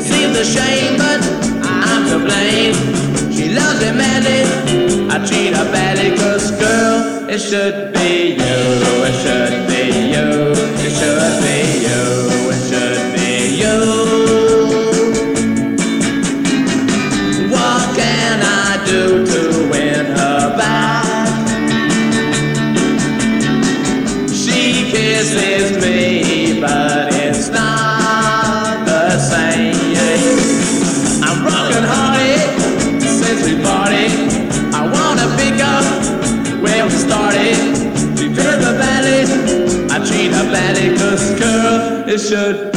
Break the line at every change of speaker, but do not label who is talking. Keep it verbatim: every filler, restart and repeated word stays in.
seems a shame, but I'm to blame. She loves me madly, I treat her badly, 'cause girl, it should be you, it should be you, it should be you, it should be you. What can I do to win her back? She kisses me, but it's not the same. I'm broken hearted since we parted. I wanna pick up where we started. She feels her badly, I treat her badly, 'cause girl, it should